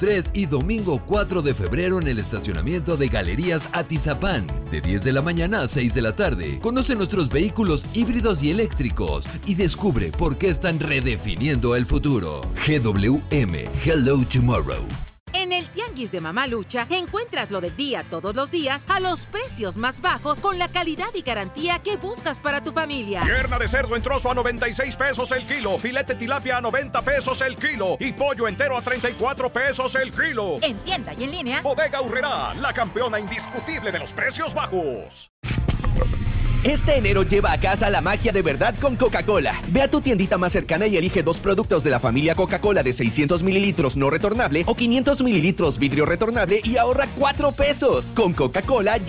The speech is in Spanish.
3 y domingo 4 de febrero en el estacionamiento de Galerías Atizapán, de 10 de la mañana a 6 de la tarde. Conoce nuestros vehículos híbridos y eléctricos y descubre por qué están redefiniendo el futuro. GWM, Hello Tomorrow. En el Tianguis de Mamá Lucha encuentras lo del día todos los días a los precios más bajos con la calidad y garantía que buscas para tu familia. Pierna de cerdo en trozo a 96 pesos el kilo, filete tilapia a 90 pesos el kilo y pollo entero a 34 pesos el kilo. En tienda y en línea, Bodega Aurrerá, la campeona indiscutible de los precios bajos. Este enero lleva a casa la magia de verdad con Coca-Cola. Ve a tu tiendita más cercana y elige 2 productos de la familia Coca-Cola de 600 mililitros no retornable o 500 mililitros vidrio retornable y ahorra 4 pesos. Con Coca-Cola